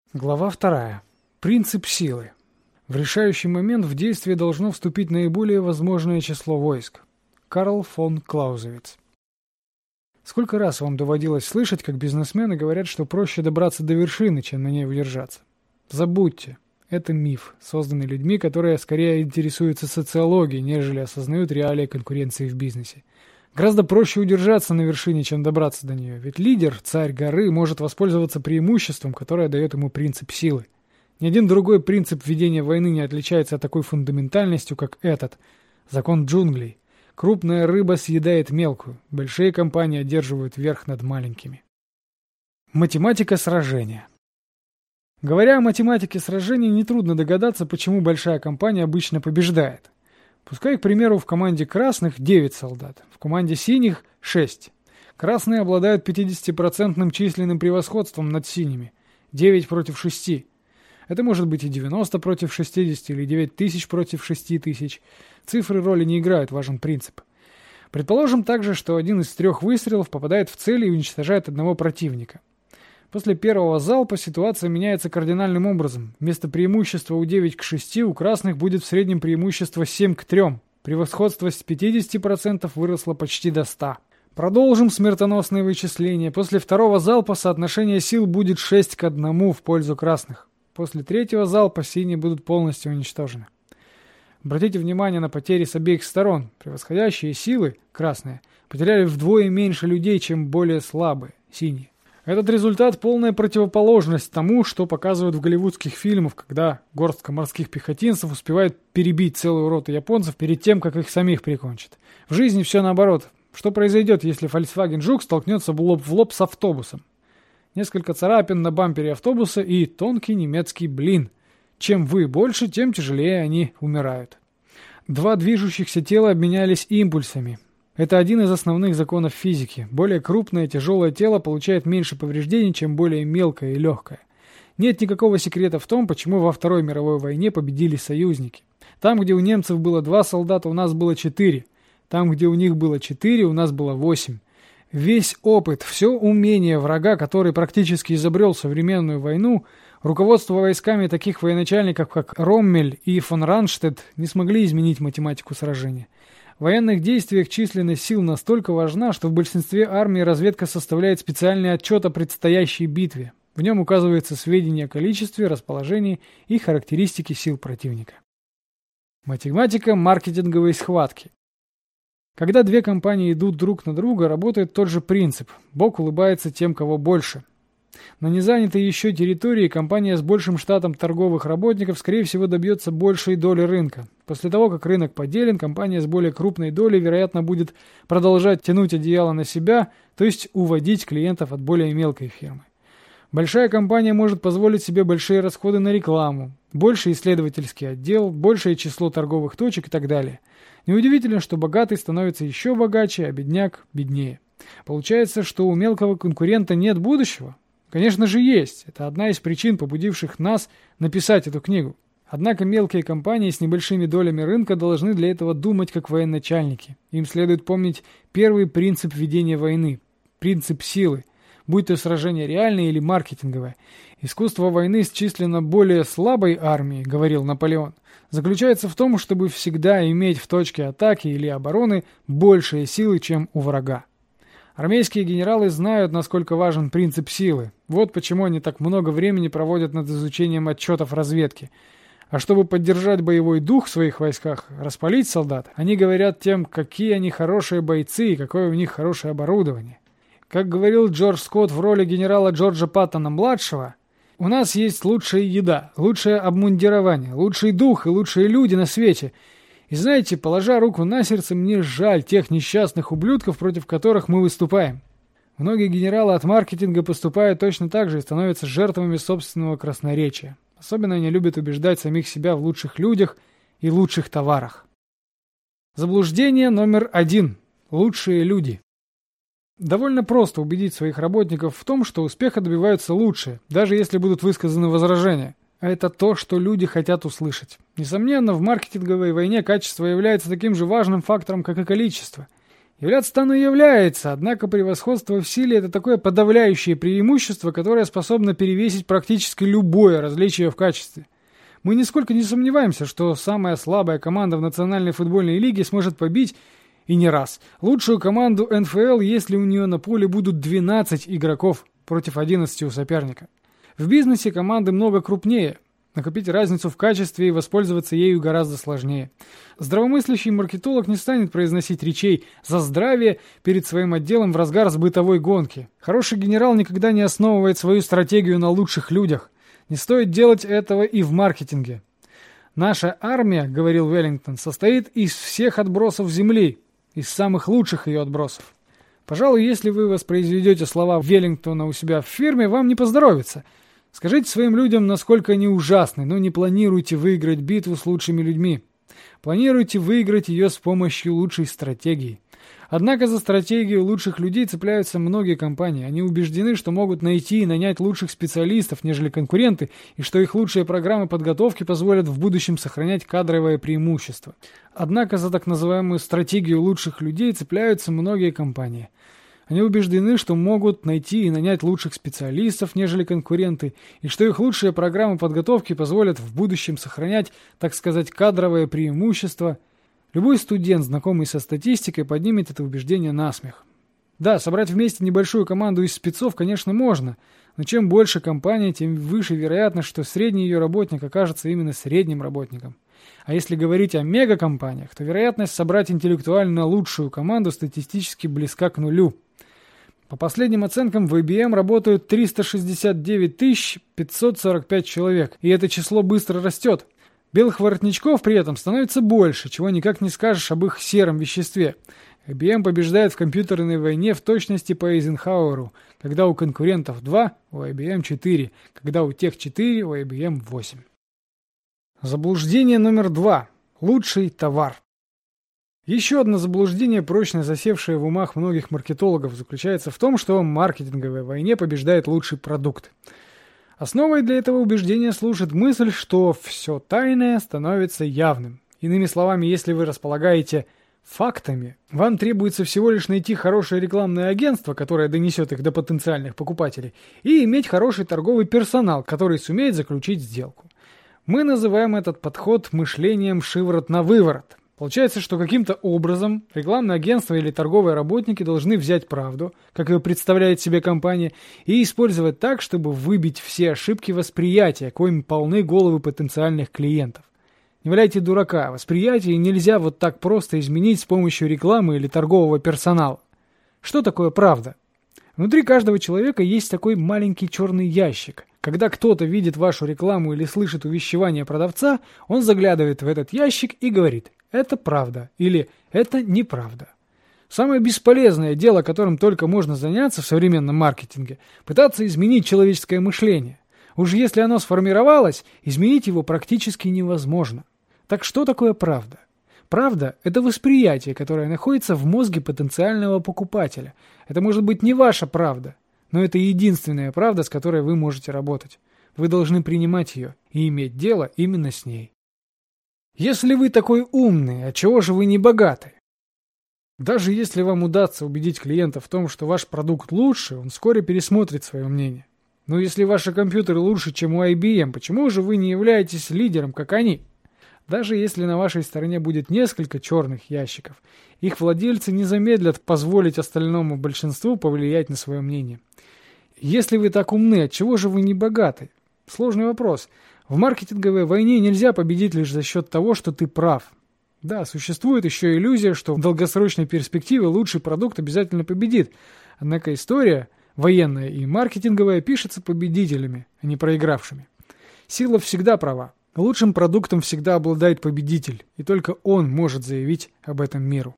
Глава 2. Принцип силы. В решающий момент в действие должно вступить наиболее возможное число войск. Карл фон Клаузевиц. Сколько раз вам доводилось слышать, как бизнесмены говорят, что проще добраться до вершины, чем на ней удержаться? Забудьте. Это миф, созданный людьми, которые скорее интересуются социологией, нежели осознают реалии конкуренции в бизнесе. Гораздо проще удержаться на вершине, чем добраться до нее, ведь лидер, царь горы, может воспользоваться преимуществом, которое дает ему принцип силы. Ни один другой принцип ведения войны не отличается от такой фундаментальностью, как этот. Закон джунглей. Крупная рыба съедает мелкую, большие компании одерживают верх над маленькими. Математика сражения. Говоря о математике сражений, нетрудно догадаться, почему большая компания обычно побеждает. Пускай, к примеру, в команде красных 9 солдат, в команде синих 6. Красные обладают 50% численным превосходством над синими, 9 против 6. Это может быть и 90 против 60, или 9000 против 6000. Цифры роли не играют, важен принцип. Предположим также, что один из 3 выстрелов попадает в цель и уничтожает одного противника. После первого залпа ситуация меняется кардинальным образом. Вместо преимущества у 9 к 6 у красных будет в среднем преимущество 7 к 3. Превосходство с 50% выросло почти до 100. Продолжим смертоносные вычисления. После второго залпа соотношение сил будет 6 к 1 в пользу красных. После третьего залпа синие будут полностью уничтожены. Обратите внимание на потери с обеих сторон. Превосходящие силы, красные, потеряли вдвое меньше людей, чем более слабые, синие. Этот результат – полная противоположность тому, что показывают в голливудских фильмах, когда горстка морских пехотинцев успевает перебить целую роту японцев перед тем, как их самих прикончат. В жизни все наоборот. Что произойдет, если Volkswagen Жук столкнется лоб в лоб с автобусом? Несколько царапин на бампере автобуса и тонкий немецкий блин. Чем вы больше, тем тяжелее они умирают. 2 движущихся тела обменялись импульсами. Это один из основных законов физики. Более крупное тяжелое тело получает меньше повреждений, чем более мелкое и легкое. Нет никакого секрета в том, почему во Второй мировой войне победили союзники. Там, где у немцев было 2 солдата, у нас было 4. Там, где у них было 4, у нас было 8. Весь опыт, все умение врага, который практически изобрел современную войну, руководство войсками таких военачальников, как Роммель и фон Ранштедт, не смогли изменить математику сражения. В военных действиях численность сил настолько важна, что в большинстве армий разведка составляет специальный отчет о предстоящей битве. В нем указываются сведения о количестве, расположении и характеристике сил противника. Математика маркетинговой схватки. Когда 2 компании идут друг на друга, работает тот же принцип. Бог улыбается тем, кого больше. На незанятой еще территории компания с большим штатом торговых работников, скорее всего, добьется большей доли рынка. После того, как рынок поделен, компания с более крупной долей, вероятно, будет продолжать тянуть одеяло на себя, то есть уводить клиентов от более мелкой фирмы. Большая компания может позволить себе большие расходы на рекламу, больший исследовательский отдел, большее число торговых точек и так далее. Неудивительно, что богатый становится еще богаче, а бедняк беднее. Получается, что у мелкого конкурента нет будущего? Конечно же есть. Это одна из причин, побудивших нас написать эту книгу. Однако мелкие компании с небольшими долями рынка должны для этого думать как военачальники. Им следует помнить первый принцип ведения войны – принцип силы, будь то сражение реальное или маркетинговое. Искусство войны с численно более слабой армией, говорил Наполеон, заключается в том, чтобы всегда иметь в точке атаки или обороны большие силы, чем у врага. Армейские генералы знают, насколько важен принцип силы. Вот почему они так много времени проводят над изучением отчетов разведки. А чтобы поддержать боевой дух в своих войсках, распалить солдат, они говорят тем, какие они хорошие бойцы и какое у них хорошее оборудование. Как говорил Джордж Скотт в роли генерала Джорджа Паттона-младшего, «У нас есть лучшая еда, лучшее обмундирование, лучший дух и лучшие люди на свете. И знаете, положа руку на сердце, мне жаль тех несчастных ублюдков, против которых мы выступаем». Многие генералы от маркетинга поступают точно так же и становятся жертвами собственного красноречия. Особенно они любят убеждать самих себя в лучших людях и лучших товарах. Заблуждение номер 1. Лучшие люди. Довольно просто убедить своих работников в том, что успеха добиваются лучшие, даже если будут высказаны возражения. А это то, что люди хотят услышать. Несомненно, в маркетинговой войне качество является таким же важным фактором, как и количество. Являться-то оно является, однако превосходство в силе – это такое подавляющее преимущество, которое способно перевесить практически любое различие в качестве. Мы нисколько не сомневаемся, что самая слабая команда в Национальной футбольной лиге сможет побить, и не раз, лучшую команду НФЛ, если у нее на поле будут 12 игроков против 11 у соперника. В бизнесе команды много крупнее. Накопить разницу в качестве и воспользоваться ею гораздо сложнее. Здравомыслящий маркетолог не станет произносить речей за здравие перед своим отделом в разгар бытовой гонки. Хороший генерал никогда не основывает свою стратегию на лучших людях. Не стоит делать этого и в маркетинге. «Наша армия, — говорил Веллингтон, — состоит из всех отбросов земли, из самых лучших ее отбросов». Пожалуй, если вы воспроизведете слова Веллингтона у себя в фирме, вам не поздоровится. Скажите своим людям, насколько они ужасны, но не планируйте выиграть битву с лучшими людьми. Планируйте выиграть ее с помощью лучшей стратегии. Однако за стратегию лучших людей цепляются многие компании. Они убеждены, что могут найти и нанять лучших специалистов, нежели конкуренты, и что их лучшие программы подготовки позволят в будущем сохранять кадровое преимущество. Однако за так называемую стратегию лучших людей цепляются многие компании. Они убеждены, что могут найти и нанять лучших специалистов, нежели конкуренты, и что их лучшие программы подготовки позволят в будущем сохранять, так сказать, кадровое преимущество. Любой студент, знакомый со статистикой, поднимет это убеждение на смех. Да, собрать вместе небольшую команду из спецов, конечно, можно, но чем больше компания, тем выше вероятность, что средний ее работник окажется именно средним работником. А если говорить о мегакомпаниях, то вероятность собрать интеллектуально лучшую команду статистически близка к нулю. По последним оценкам в IBM работают 369 545 человек, и это число быстро растет. Белых воротничков при этом становится больше, чего никак не скажешь об их сером веществе. IBM побеждает в компьютерной войне в точности по Эйзенхауэру, когда у конкурентов 2, у IBM 4, когда у тех 4, у IBM 8. Заблуждение номер 2. Лучший товар. Еще одно заблуждение, прочно засевшее в умах многих маркетологов, заключается в том, что в маркетинговой войне побеждает лучший продукт. Основой для этого убеждения служит мысль, что все тайное становится явным. Иными словами, если вы располагаете фактами, вам требуется всего лишь найти хорошее рекламное агентство, которое донесет их до потенциальных покупателей, и иметь хороший торговый персонал, который сумеет заключить сделку. Мы называем этот подход мышлением шиворот на выворот. Получается, что каким-то образом рекламное агентство или торговые работники должны взять правду, как ее представляет себе компания, и использовать так, чтобы выбить все ошибки восприятия, коими полны головы потенциальных клиентов. Не валяйте дурака, восприятие нельзя вот так просто изменить с помощью рекламы или торгового персонала. Что такое правда? Внутри каждого человека есть такой маленький черный ящик. Когда кто-то видит вашу рекламу или слышит увещевание продавца, он заглядывает в этот ящик и говорит: «Это правда» или «Это неправда». Самое бесполезное дело, которым только можно заняться в современном маркетинге, пытаться изменить человеческое мышление. Уж если оно сформировалось, изменить его практически невозможно. Так что такое правда? Правда – это восприятие, которое находится в мозге потенциального покупателя. Это может быть не ваша правда, но это единственная правда, с которой вы можете работать. Вы должны принимать ее и иметь дело именно с ней. Если вы такой умный, отчего же вы не богаты? Даже если вам удастся убедить клиента в том, что ваш продукт лучше, он вскоре пересмотрит свое мнение. Но если ваши компьютеры лучше, чем у IBM, почему же вы не являетесь лидером, как они? Даже если на вашей стороне будет несколько черных ящиков, их владельцы не замедлят позволить остальному большинству повлиять на свое мнение. Если вы так умны, отчего же вы не богаты? Сложный вопрос. В маркетинговой войне нельзя победить лишь за счет того, что ты прав. Да, существует еще иллюзия, что в долгосрочной перспективе лучший продукт обязательно победит. Однако история, военная и маркетинговая, пишется победителями, а не проигравшими. Сила всегда права. Лучшим продуктом всегда обладает победитель, и только он может заявить об этом миру.